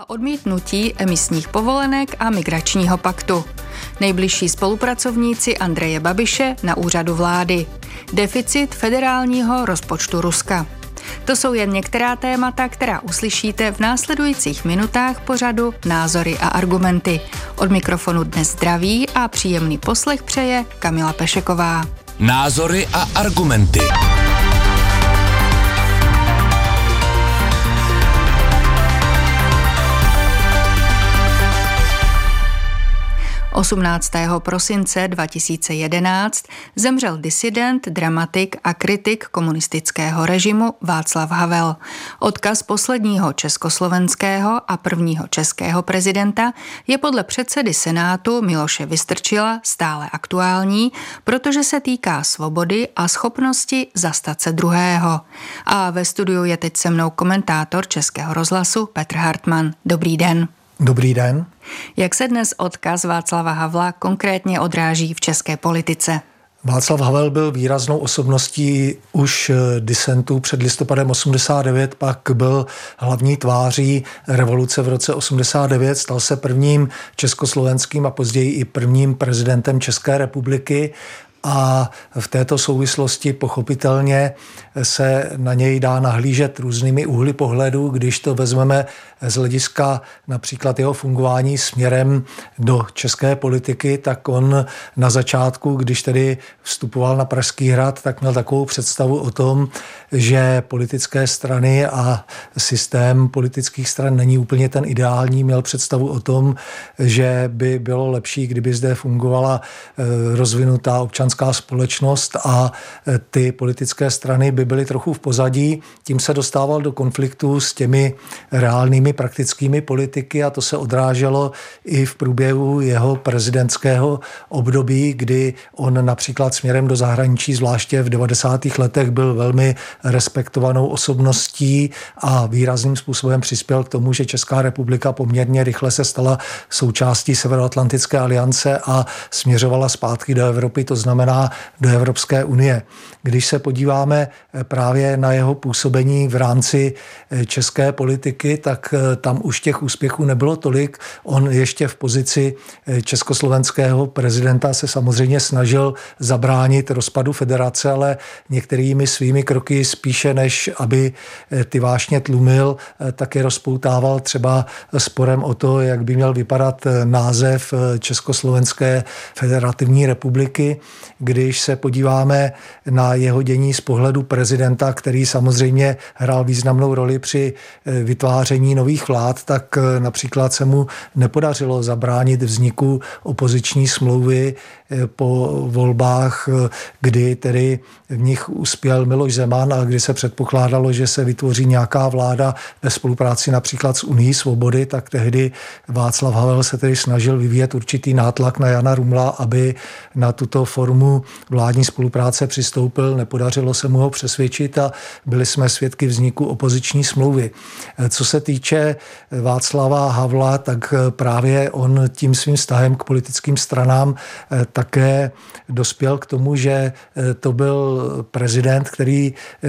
a odmítnutí emisních povolenek a migračního paktu. Nejbližší spolupracovníci Andreje Babiše na úřadu vlády. Deficit federálního rozpočtu Ruska. To jsou jen některá témata, která uslyšíte v následujících minutách pořadu Názory a argumenty. Od mikrofonu dnes zdraví a příjemný poslech přeje Kamila Pešeková. Názory a argumenty. 18. prosince 2011 zemřel disident, dramatik a kritik komunistického režimu Václav Havel. Odkaz posledního československého a prvního českého prezidenta je podle předsedy Senátu Miloše Vystrčila stále aktuální, protože se týká svobody a schopnosti zastat se druhého. A ve studiu je teď se mnou komentátor Českého rozhlasu Petr Hartmann. Dobrý den. Dobrý den. Jak se dnes odkaz Václava Havla konkrétně odráží v české politice? Václav Havel byl výraznou osobností už disentu před listopadem 89, pak byl hlavní tváří revoluce v roce 89, stal se prvním československým a později i prvním prezidentem České republiky. A v této souvislosti pochopitelně se na něj dá nahlížet různými úhly pohledu, když to vezmeme z hlediska například jeho fungování směrem do české politiky, tak on na začátku, když tedy vstupoval na Pražský hrad, tak měl takovou představu o tom, že politické strany a systém politických stran není úplně ten ideální. Měl představu o tom, že by bylo lepší, kdyby zde fungovala rozvinutá občanská společnost a ty politické strany by byly trochu v pozadí. Tím se dostával do konfliktu s těmi reálnými praktickými politiky a to se odráželo i v průběhu jeho prezidentského období, kdy on například směrem do zahraničí, zvláště v 90. letech, byl velmi respektovanou osobností a výrazným způsobem přispěl k tomu, že Česká republika poměrně rychle se stala součástí Severoatlantické aliance a směřovala zpátky do Evropy, to znamená do Evropské unie. Když se podíváme právě na jeho působení v rámci české politiky, tak tam už těch úspěchů nebylo tolik. On ještě v pozici československého prezidenta se samozřejmě snažil zabránit rozpadu federace, ale některými svými kroky spíše než aby ty vášně tlumil, tak je rozpoutával třeba sporem o to, jak by měl vypadat název Československé federativní republiky. Když se podíváme na jeho dění z pohledu prezidenta, který samozřejmě hrál významnou roli při vytváření nových vlád, tak například se mu nepodařilo zabránit vzniku opoziční smlouvy po volbách, kdy tedy v nich uspěl Miloš Zeman a kdy se předpokládalo, že se vytvoří nějaká vláda ve spolupráci například s Unií svobody, tak tehdy Václav Havel se tedy snažil vyvíjet určitý nátlak na Jana Rumla, aby na tuto formu vládní spolupráce přistoupil. Nepodařilo se mu ho přesvědčit a byli jsme svědky vzniku opoziční smlouvy. Co se týče Václava Havla, tak právě on tím svým vztahem k politickým stranám také dospěl k tomu, že to byl prezident, který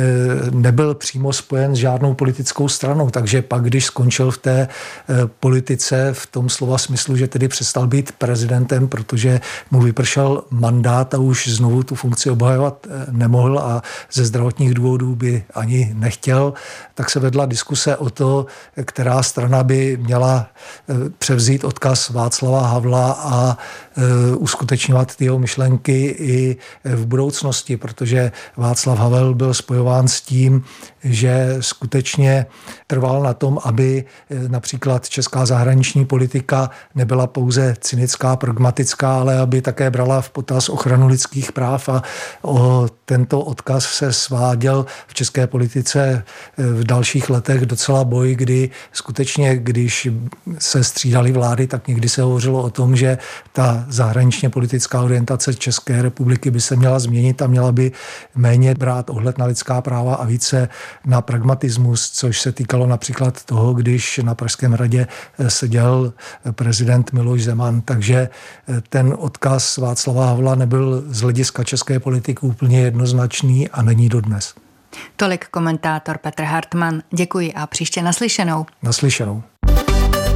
nebyl přímo spojen s žádnou politickou stranou, takže pak, když skončil v té politice v tom slova smyslu, že tedy přestal být prezidentem, protože mu vypršel mandát a už znovu tu funkci obhajovat nemohl a ze zdravotních důvodů by ani nechtěl, tak se vedla diskuse o to, která strana by měla převzít odkaz Václava Havla a uskutečňovat ty jeho myšlenky i v budoucnosti, protože Václav Havel byl spojován s tím, že skutečně trval na tom, aby například česká zahraniční politika nebyla pouze cynická, pragmatická, ale aby také brala v potaz ochranu lidských práv a o tento odkaz se sváděl v české politice v dalších letech docela boj, kdy skutečně, když se střídaly vlády, tak někdy se hovořilo o tom, že ta zahraničně politická orientace České republiky by se měla změnit a měla by méně brát ohled na lidská práva a více na pragmatismus, což se týkalo například toho, když na Pražském hradě seděl prezident Miloš Zeman. Takže ten odkaz Václava Havla nebyl z hlediska české politiky úplně jednoznačný a není dodnes. Tolik komentátor Petr Hartmann. Děkuji a příště naslyšenou. Naslyšenou.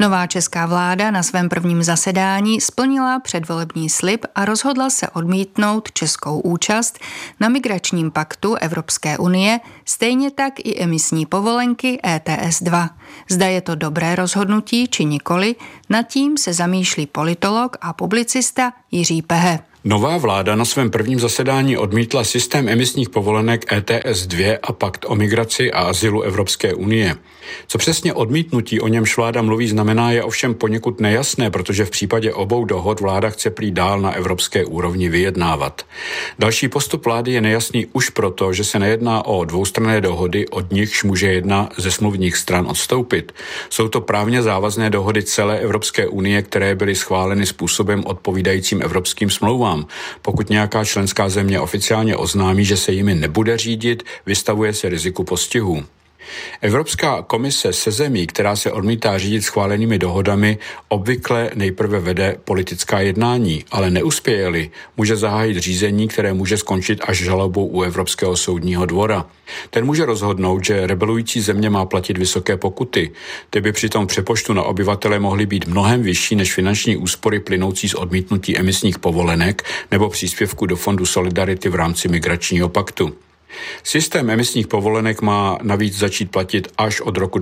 Nová česká vláda na svém prvním zasedání splnila předvolební slib a rozhodla se odmítnout českou účast na migračním paktu Evropské unie, stejně tak i emisní povolenky ETS 2. Zda je to dobré rozhodnutí či nikoli, nad tím se zamýšlí politolog a publicista Jiří Pehe. Nová vláda na svém prvním zasedání odmítla systém emisních povolenek ETS 2 a pakt o migraci a azylu Evropské unie. Co přesně odmítnutí, o němž vláda mluví, znamená, je ovšem poněkud nejasné, protože v případě obou dohod vláda chce prý dál na evropské úrovni vyjednávat. Další postup vlády je nejasný už proto, že se nejedná o dvoustranné dohody, od nichž může jedna ze smluvních stran odstoupit. Jsou to právně závazné dohody celé Evropské unie, které byly schváleny způsobem odpovídajícím evropským smlouvám. Pokud nějaká členská země oficiálně oznámí, že se jimi nebude řídit, vystavuje se riziku postihu. Evropská komise se zemí, která se odmítá řídit schválenými dohodami, obvykle nejprve vede politická jednání, ale neuspěje-li, může zahájit řízení, které může skončit až žalobou u Evropského soudního dvora. Ten může rozhodnout, že rebelující země má platit vysoké pokuty. Ty by při tom přepočtu na obyvatele mohly být mnohem vyšší než finanční úspory plynoucí z odmítnutí emisních povolenek nebo příspěvku do Fondu Solidarity v rámci migračního paktu. Systém emisních povolenek má navíc začít platit až od roku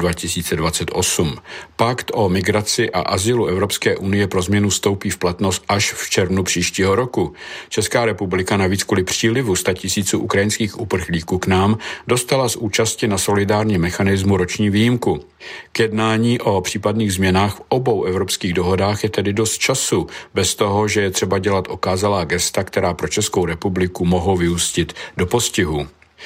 2028. Pakt o migraci a azylu Evropské unie pro změnu vstoupí v platnost až v červnu příštího roku. Česká republika navíc kvůli přílivu 100 000 ukrajinských uprchlíků k nám dostala z účasti na solidárním mechanismu roční výjimku. K jednání o případných změnách v obou evropských dohodách je tedy dost času, bez toho, že je třeba dělat okázalá gesta, která pro Českou republiku mohou vyústit do postihu.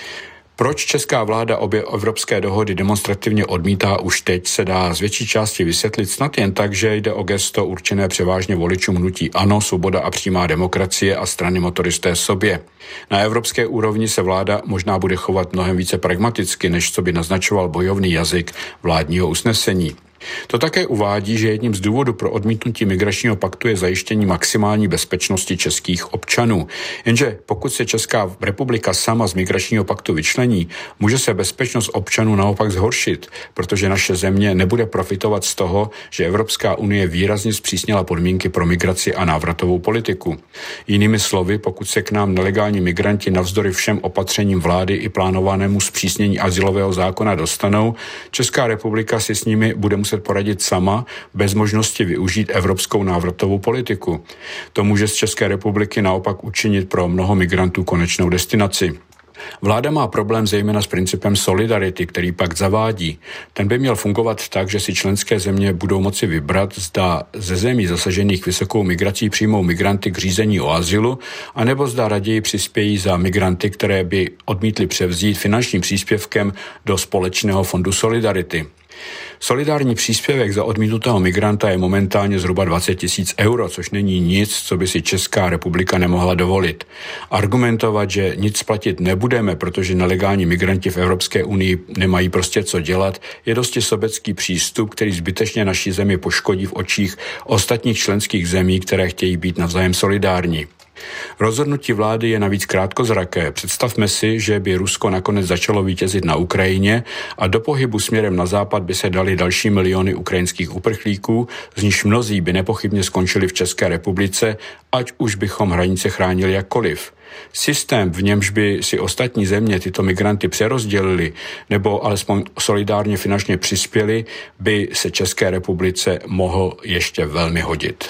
Proč česká vláda obě evropské dohody demonstrativně odmítá, už teď se dá z větší části vysvětlit snad jen tak, že jde o gesto určené převážně voličům hnutí ANO, Svoboda a přímá demokracie a strany motoristé sobě. Na evropské úrovni se vláda možná bude chovat mnohem více pragmaticky, než co by naznačoval bojovný jazyk vládního usnesení. To také uvádí, že jedním z důvodů pro odmítnutí migračního paktu je zajištění maximální bezpečnosti českých občanů. Jenže pokud se Česká republika sama z migračního paktu vyčlení, může se bezpečnost občanů naopak zhoršit, protože naše země nebude profitovat z toho, že Evropská unie výrazně zpřísnila podmínky pro migraci a návratovou politiku. Jinými slovy, pokud se k nám nelegální migranti navzdory všem opatřením vlády i plánovanému zpřísnění azylového zákona dostanou, Česká republika si s nimi bude muset poradit sama, bez možnosti využít evropskou návratovou politiku. To může z České republiky naopak učinit pro mnoho migrantů konečnou destinaci. Vláda má problém zejména s principem solidarity, který pak zavádí. Ten by měl fungovat tak, že si členské země budou moci vybrat, zda ze zemí zasažených vysokou migrací přijmou migranty k řízení o azylu, anebo zda raději přispějí za migranty, které by odmítli převzít finančním příspěvkem do společného fondu Solidarity. Solidární příspěvek za odmítnutého migranta je momentálně zhruba 20 000 euro, což není nic, co by si Česká republika nemohla dovolit. Argumentovat, že nic platit nebudeme, protože nelegální migranti v Evropské unii nemají prostě co dělat, je dosti sobecký přístup, který zbytečně naší zemi poškodí v očích ostatních členských zemí, které chtějí být navzájem solidární. Rozhodnutí vlády je navíc krátkozraké. Představme si, že by Rusko nakonec začalo vítězit na Ukrajině a do pohybu směrem na západ by se dali další miliony ukrajinských uprchlíků, z nichž mnozí by nepochybně skončili v České republice, ať už bychom hranice chránili jakkoliv. Systém, v němž by si ostatní země tyto migranty přerozdělili nebo alespoň solidárně finančně přispěli, by se České republice mohl ještě velmi hodit.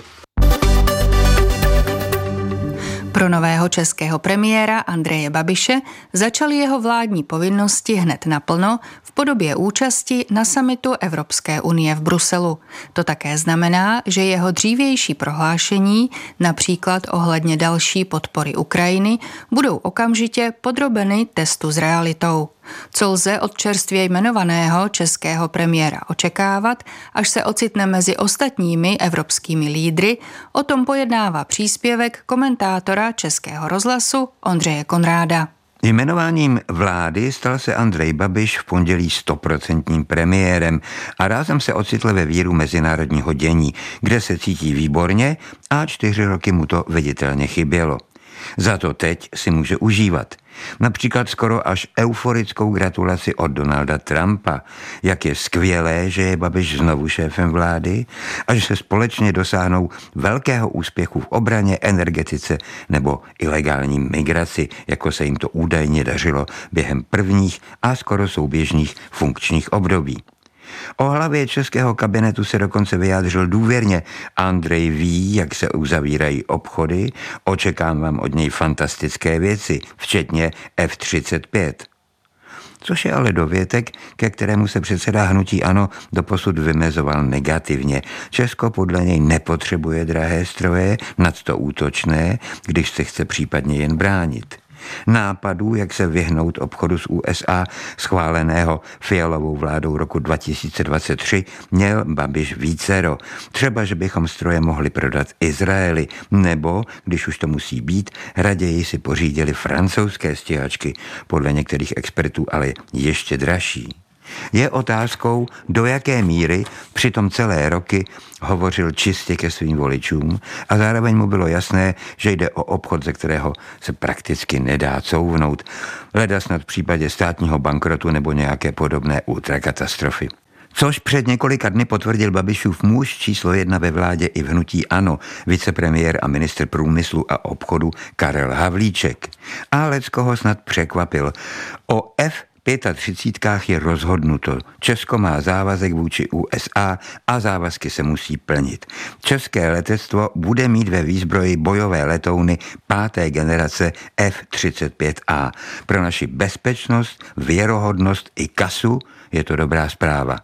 Pro nového českého premiéra Andreje Babiše začaly jeho vládní povinnosti hned naplno v podobě účasti na summitu Evropské unie v Bruselu. To také znamená, že jeho dřívější prohlášení, například ohledně další podpory Ukrajiny, budou okamžitě podrobeny testu s realitou. Co lze od čerstvě jmenovaného českého premiéra očekávat, až se ocitne mezi ostatními evropskými lídry, o tom pojednává příspěvek komentátora Českého rozhlasu Ondřeje Konráda. Jmenováním vlády stal se Andrej Babiš v pondělí 100% premiérem a rázem se ocitl ve víru mezinárodního dění, kde se cítí výborně a 4 roky mu to viditelně chybělo. Za to teď si může užívat. Například skoro až euforickou gratulaci od Donalda Trumpa, jak je skvělé, že je Babiš znovu šéfem vlády a že se společně dosáhnou velkého úspěchu v obraně, energetice nebo ilegální migraci, jako se jim to údajně dařilo během prvních a skoro souběžných funkčních období. O hlavě českého kabinetu se dokonce vyjádřil důvěrně. Andrej ví, jak se uzavírají obchody, očekávám od něj fantastické věci, včetně F-35. Což je ale dovětek, ke kterému se předseda hnutí ANO doposud vymezoval negativně. Česko podle něj nepotřebuje drahé stroje, nadto útočné, když se chce případně jen bránit. Nápadů, jak se vyhnout obchodu s USA, schváleného Fialovou vládou roku 2023, měl Babiš vícero. Třeba, že bychom stroje mohli prodat Izraeli, nebo, když už to musí být, raději si pořídili francouzské stíhačky, podle některých expertů ale ještě dražší. Je otázkou, do jaké míry přitom celé roky hovořil čistě ke svým voličům a zároveň mu bylo jasné, že jde o obchod, ze kterého se prakticky nedá couvnout, leda snad v případě státního bankrotu nebo nějaké podobné ultrakatastrofy. Což před několika dny potvrdil Babišův muž číslo 1 ve vládě i v hnutí ANO, vicepremiér a ministr průmyslu a obchodu Karel Havlíček. A leckoho snad překvapil. O F-35 je rozhodnuto. Česko má závazek vůči USA a závazky se musí plnit. České letectvo bude mít ve výzbroji bojové letouny 5. generace F-35A. Pro naši bezpečnost, věrohodnost i kasu je to dobrá zpráva.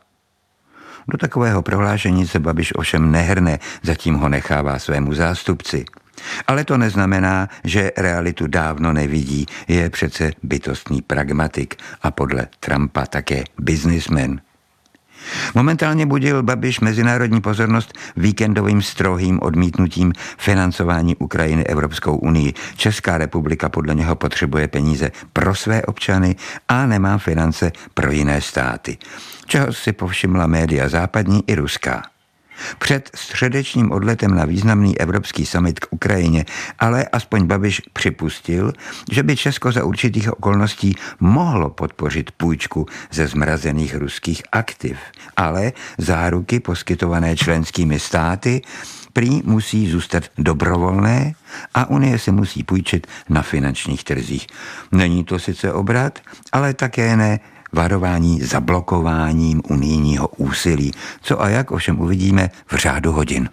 Do takového prohlášení se Babiš ovšem nehrne, zatím ho nechává svému zástupci. Ale to neznamená, že realitu dávno nevidí, je přece bytostný pragmatik a podle Trumpa také businessman. Momentálně budil Babiš mezinárodní pozornost víkendovým strohým odmítnutím financování Ukrajiny Evropskou unii. Česká republika podle něho potřebuje peníze pro své občany a nemá finance pro jiné státy. Čeho si povšimla média západní i ruská. Před středečním odletem na významný evropský summit k Ukrajině, ale aspoň Babiš připustil, že by Česko za určitých okolností mohlo podpořit půjčku ze zmrazených ruských aktiv, ale záruky poskytované členskými státy prý musí zůstat dobrovolné a Unie se musí půjčit na finančních trzích. Není to sice obrat, ale také ne varování zablokováním unijního úsilí, co a jak ovšem uvidíme v řádu hodin.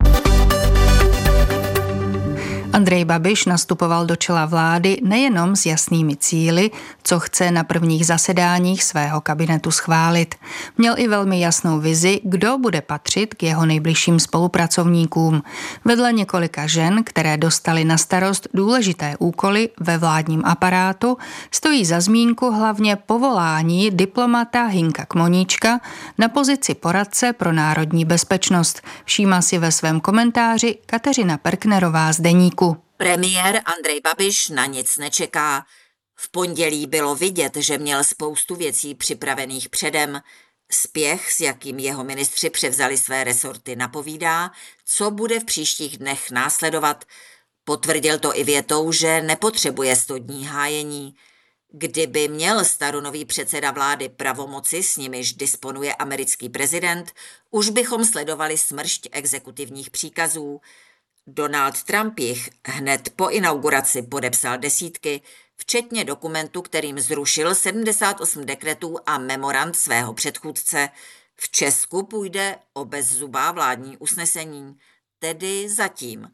Andrej Babiš nastupoval do čela vlády nejenom s jasnými cíli, co chce na prvních zasedáních svého kabinetu schválit. Měl i velmi jasnou vizi, kdo bude patřit k jeho nejbližším spolupracovníkům. Vedle několika žen, které dostaly na starost důležité úkoly ve vládním aparátu, stojí za zmínku hlavně povolání diplomata Hynka Kmoníčka na pozici poradce pro národní bezpečnost. Všímá si ve svém komentáři Kateřina Perknerová z Deníku. Premiér Andrej Babiš na nic nečeká. V pondělí bylo vidět, že měl spoustu věcí připravených předem. Spěch, s jakým jeho ministři převzali své resorty, napovídá, co bude v příštích dnech následovat. Potvrdil to i větou, že nepotřebuje 100 dní hájení. Kdyby měl staronový předseda vlády pravomoci, s nimiž disponuje americký prezident, už bychom sledovali smršť exekutivních příkazů. Donald Trump jich hned po inauguraci podepsal desítky, včetně dokumentu, kterým zrušil 78 dekretů a memorand svého předchůdce. V Česku půjde o bezzubá vládní usnesení, tedy zatím.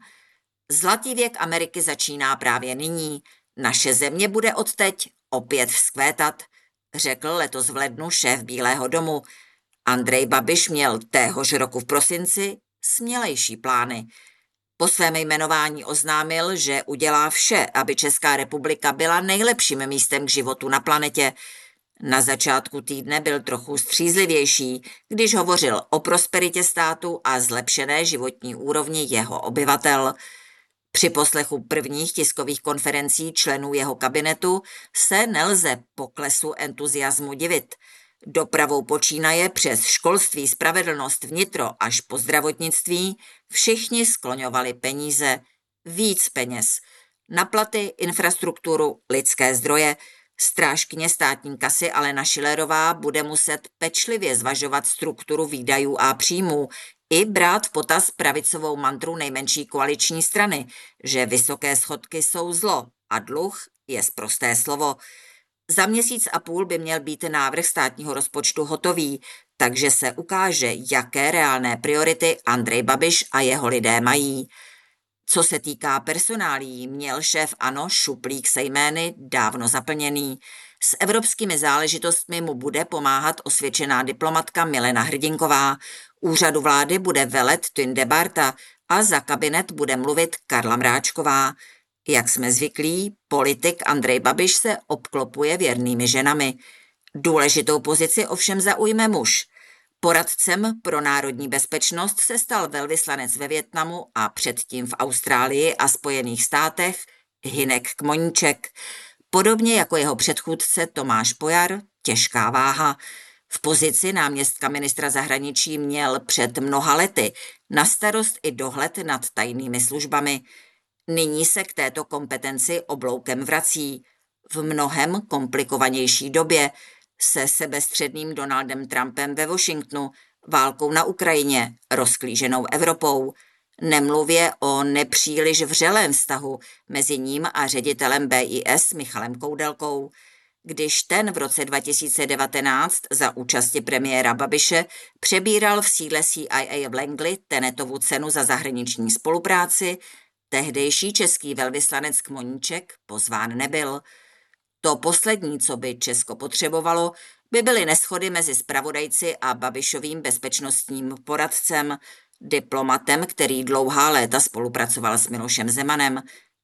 Zlatý věk Ameriky začíná právě nyní. Naše země bude odteď opět vzkvétat, řekl letos v lednu šéf Bílého domu. Andrej Babiš měl téhož roku v prosinci smělejší plány. Po svém jmenování oznámil, že udělá vše, aby Česká republika byla nejlepším místem k životu na planetě. Na začátku týdne byl trochu střízlivější, když hovořil o prosperitě státu a zlepšené životní úrovni jeho obyvatel. Při poslechu prvních tiskových konferencí členů jeho kabinetu se nelze poklesu entuziasmu divit. Dopravou počínaje přes školství, spravedlnost, vnitro až po zdravotnictví všichni skloňovali peníze, víc peněz. Na platy, infrastrukturu, lidské zdroje. Strážkyně státní kasy Alena Schillerová bude muset pečlivě zvažovat strukturu výdajů a příjmů i brát v potaz pravicovou mantru nejmenší koaliční strany, že vysoké schodky jsou zlo a dluh je sprosté slovo. Za měsíc a půl by měl být návrh státního rozpočtu hotový, takže se ukáže, jaké reálné priority Andrej Babiš a jeho lidé mají. Co se týká personálií, měl šéf ANO šuplík se jmény dávno zaplněný. S evropskými záležitostmi mu bude pomáhat osvědčená diplomatka Milena Hrdinková. Úřadu vlády bude velet Tunde Barta a za kabinet bude mluvit Karla Mráčková. Jak jsme zvyklí, politik Andrej Babiš se obklopuje věrnými ženami. Důležitou pozici ovšem zaujme muž. Poradcem pro národní bezpečnost se stal velvyslanec ve Vietnamu a předtím v Austrálii a Spojených státech Hynek Kmoníček. Podobně jako jeho předchůdce Tomáš Pojar, těžká váha. V pozici náměstka ministra zahraničí měl před mnoha lety na starost i dohled nad tajnými službami. Nyní se k této kompetenci obloukem vrací. V mnohem komplikovanější době se sebestředným Donaldem Trumpem ve Washingtonu, válkou na Ukrajině, rozklíženou Evropou. Nemluvě o nepříliš vřelém vztahu mezi ním a ředitelem BIS Michalem Koudelkou. Když ten v roce 2019 za účasti premiéra Babiše přebíral v sídle CIA v Langley Tenetovu cenu za zahraniční spolupráci, tehdejší český velvyslanec Kmoníček pozván nebyl. To poslední, co by Česko potřebovalo, by byly neshody mezi zpravodajci a Babišovým bezpečnostním poradcem, diplomatem, který dlouhá léta spolupracoval s Milošem Zemanem.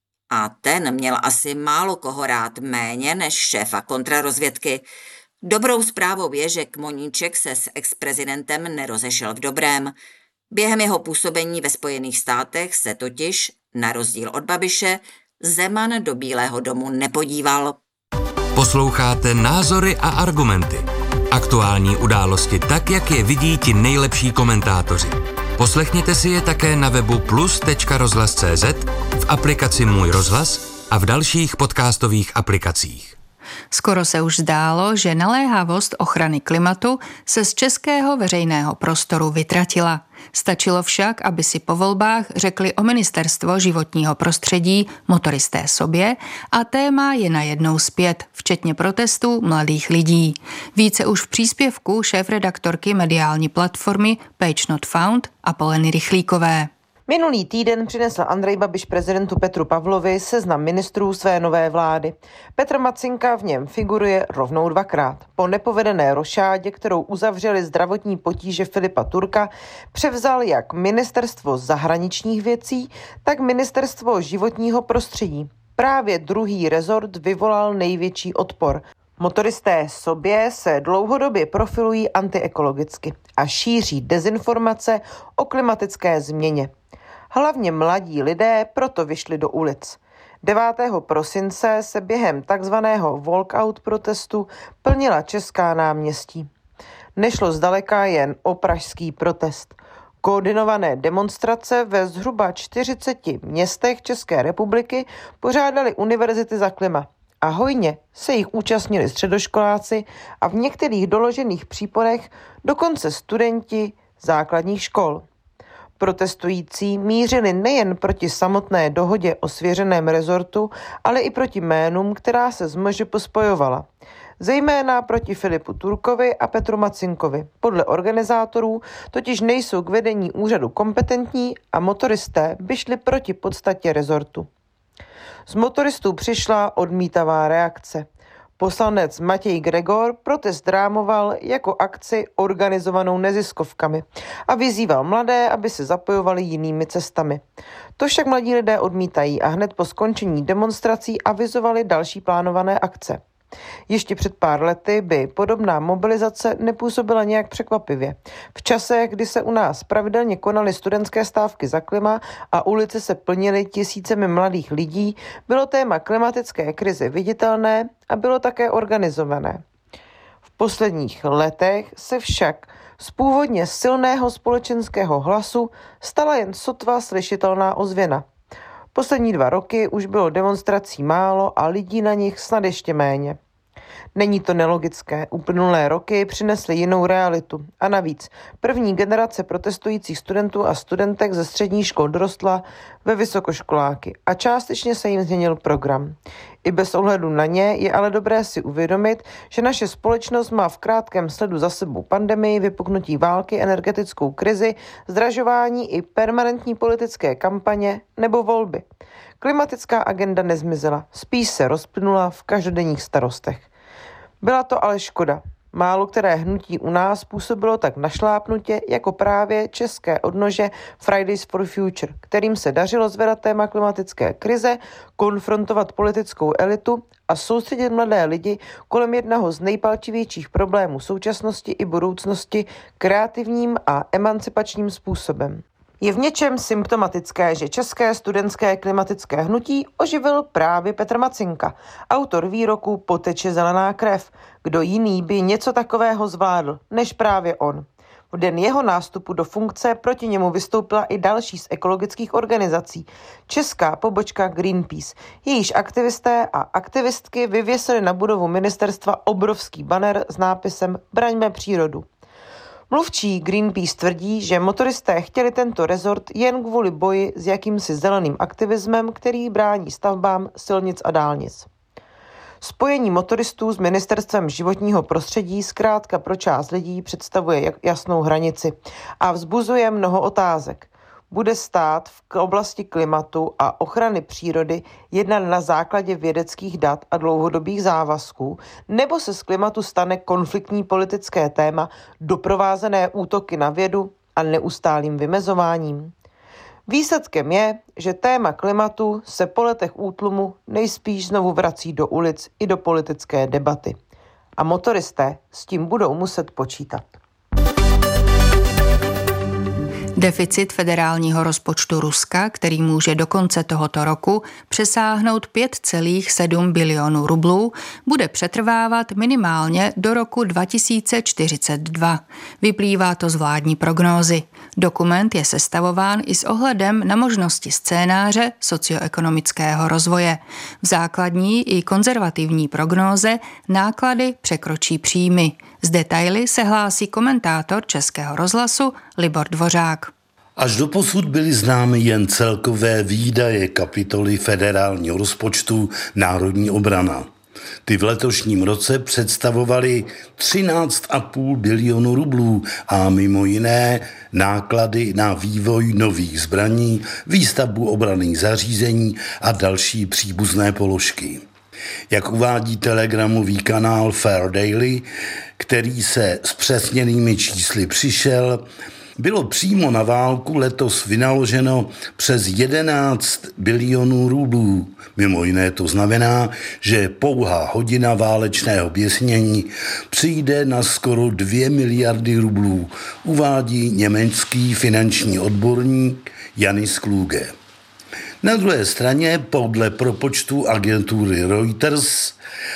A ten měl asi málo koho rád méně než šéfa kontrarozvědky. Dobrou zprávou je, že Kmoníček se s exprezidentem nerozešel v dobrém. Během jeho působení ve Spojených státech se totiž, na rozdíl od Babiše, Zeman do Bílého domu nepodíval. Posloucháte Názory a argumenty. Aktuální události tak, jak je vidí ti nejlepší komentátoři. Poslechněte si je také na webu plus.rozhlas.cz, v aplikaci Můj rozhlas a v dalších podcastových aplikacích. Skoro se už zdálo, že naléhavost ochrany klimatu se z českého veřejného prostoru vytratila. Stačilo však, aby si po volbách řekli o Ministerstvo životního prostředí motoristé sobě a téma je najednou zpět, včetně protestů mladých lidí. Více už v příspěvku šéfredaktorky mediální platformy Page Not Found Apoleny Rychlíkové. Minulý týden přinesl Andrej Babiš prezidentu Petru Pavlovi seznam ministrů své nové vlády. Petr Macinka v něm figuruje rovnou dvakrát. Po nepovedené rošádě, kterou uzavřeli zdravotní potíže Filipa Turka, převzal jak ministerstvo zahraničních věcí, tak ministerstvo životního prostředí. Právě druhý rezort vyvolal největší odpor. Motoristé sobě se dlouhodobě profilují antiekologicky a šíří dezinformace o klimatické změně. Hlavně mladí lidé proto vyšli do ulic. 9. prosince se během takzvaného walkout protestu plnila česká náměstí. Nešlo zdaleka jen o pražský protest. Koordinované demonstrace ve zhruba 40 městech České republiky pořádaly univerzity za klima a hojně se jich účastnili středoškoláci a v některých doložených případech dokonce studenti základních škol. Protestující mířili nejen proti samotné dohodě o svěřeném rezortu, ale i proti jménům, která se s MŽP spojovala. Zejména proti Filipu Turkovi a Petru Macinkovi. Podle organizátorů totiž nejsou k vedení úřadu kompetentní a motoristé by šli proti podstatě rezortu. Z motoristů přišla odmítavá reakce. Poslanec Matěj Gregor protest drámoval jako akci organizovanou neziskovkami a vyzýval mladé, aby se zapojovali jinými cestami. To však mladí lidé odmítají a hned po skončení demonstrací avizovali další plánované akce. Ještě před pár lety by podobná mobilizace nepůsobila nějak překvapivě. V čase, kdy se u nás pravidelně konaly studentské stávky za klima a ulice se plnily tisícemi mladých lidí, bylo téma klimatické krize viditelné a bylo také organizované. V posledních letech se však z původně silného společenského hlasu stala jen sotva slyšitelná ozvěna. Poslední 2 roky už bylo demonstrací málo a lidí na nich snad ještě méně. Není to nelogické, uplynulé roky přinesly jinou realitu a navíc první generace protestujících studentů a studentek ze středních škol dorostla ve vysokoškoláky a částečně se jim změnil program. I bez ohledu na ně je ale dobré si uvědomit, že naše společnost má v krátkém sledu za sebou pandemii, vypuknutí války, energetickou krizi, zdražování i permanentní politické kampaně nebo volby. Klimatická agenda nezmizela, spíš se rozplynula v každodenních starostech. Byla to ale škoda. Málo které hnutí u nás působilo tak našlápnutě jako právě české odnože Fridays for Future, kterým se dařilo zvedat téma klimatické krize, konfrontovat politickou elitu a soustředit mladé lidi kolem jednoho z nejpalčivějších problémů současnosti i budoucnosti kreativním a emancipačním způsobem. Je v něčem symptomatické, že české studentské klimatické hnutí oživil právě Petr Macinka, autor výroku Poteče zelená krev. Kdo jiný by něco takového zvládl, než právě on. V den jeho nástupu do funkce proti němu vystoupila i další z ekologických organizací, česká pobočka Greenpeace. Jejíž aktivisté a aktivistky vyvěsili na budovu ministerstva obrovský banner s nápisem Braňme přírodu. Mluvčí Greenpeace tvrdí, že motoristé chtěli tento rezort jen kvůli boji s jakýmsi zeleným aktivismem, který brání stavbám silnic a dálnic. Spojení motoristů s ministerstvem životního prostředí zkrátka pro část lidí představuje jasnou hranici a vzbuzuje mnoho otázek. Bude stát v oblasti klimatu a ochrany přírody jednat na základě vědeckých dat a dlouhodobých závazků, nebo se z klimatu stane konfliktní politické téma doprovázené útoky na vědu a neustálým vymezováním? Výsledkem je, že téma klimatu se po letech útlumu nejspíš znovu vrací do ulic i do politické debaty. A motoristé s tím budou muset počítat. Deficit federálního rozpočtu Ruska, který může do konce tohoto roku přesáhnout 5,7 bilionů rublů, bude přetrvávat minimálně do roku 2042. Vyplývá to z vládní prognózy. Dokument je sestavován i s ohledem na možnosti scénáře socioekonomického rozvoje. V základní i konzervativní prognóze náklady překročí příjmy. Z detaily se hlásí komentátor Českého rozhlasu Libor Dvořák. Až doposud byly známy jen celkové výdaje kapitoly federálního rozpočtu Národní obrana. Ty v letošním roce představovaly 13,5 bilionu rublů a mimo jiné náklady na vývoj nových zbraní, výstavbu obranných zařízení a další příbuzné položky. Jak uvádí telegramový kanál Fair Daily, který se zpřesněnými čísly přišel, bylo přímo na válku letos vynaloženo přes 11 bilionů rublů. Mimo jiné to znamená, že pouhá hodina válečného běsnění přijde na skoro 2 miliardy rublů, uvádí německý finanční odborník Janis Kluge. Na druhé straně podle propočtu agentury Reuters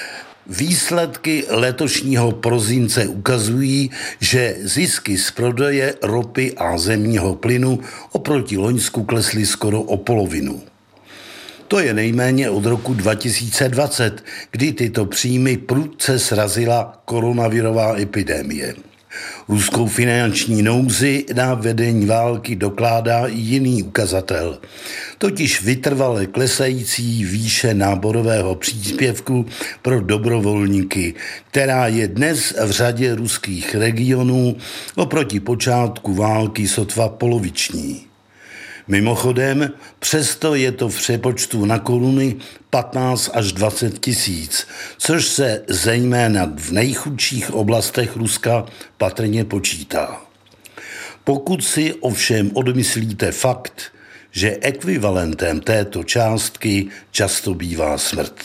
výsledky letošního prosince ukazují, že zisky z prodeje ropy a zemního plynu oproti loňsku klesly skoro o polovinu. To je nejméně od roku 2020, kdy tyto příjmy prudce srazila koronavirová epidemie. Ruskou finanční nouzi na vedení války dokládá i jiný ukazatel, totiž vytrvale klesající výše náborového příspěvku pro dobrovolníky, která je dnes v řadě ruských regionů oproti počátku války sotva poloviční. Mimochodem, přesto je to v přepočtu na koruny 15 až 20 tisíc, což se zejména v nejchudších oblastech Ruska patrně počítá. Pokud si ovšem odmyslíte fakt, že ekvivalentem této částky často bývá smrt.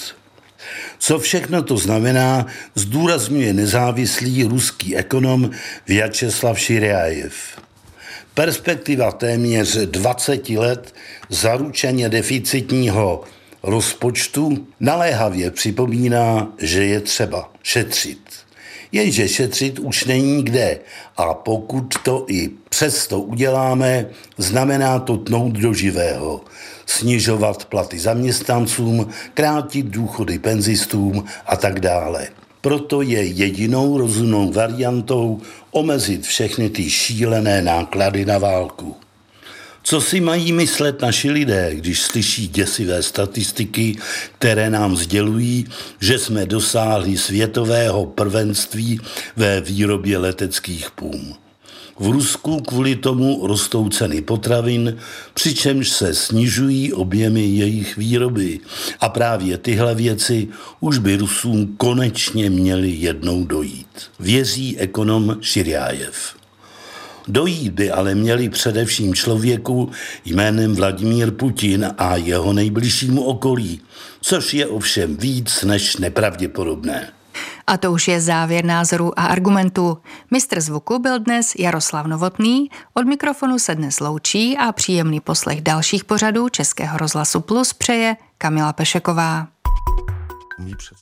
Co všechno to znamená, zdůrazňuje nezávislý ruský ekonom Vjačeslav Širjajev. Perspektiva téměř 20 let zaručeně deficitního rozpočtu naléhavě připomíná, že je třeba šetřit. Jenže šetřit už není kde a pokud to i přesto uděláme, znamená to tnout do živého, snižovat platy zaměstnancům, krátit důchody penzistům a tak dále. Proto je jedinou rozumnou variantou omezit všechny ty šílené náklady na válku. Co si mají myslet naši lidé, když slyší děsivé statistiky, které nám sdělují, že jsme dosáhli světového prvenství ve výrobě leteckých pum? V Rusku kvůli tomu rostou ceny potravin, přičemž se snižují objemy jejich výroby. A právě tyhle věci už by Rusům konečně měly jednou dojít. Věří ekonom Širjájev. Dojít by ale měli především člověku jménem Vladimír Putin a jeho nejbližšímu okolí, což je ovšem víc než nepravděpodobné. A to už je závěr názorů a argumentů. Mistr zvuku byl dnes Jaroslav Novotný, od mikrofonu se dnes loučí a příjemný poslech dalších pořadů Českého rozhlasu Plus přeje Kamila Pešeková.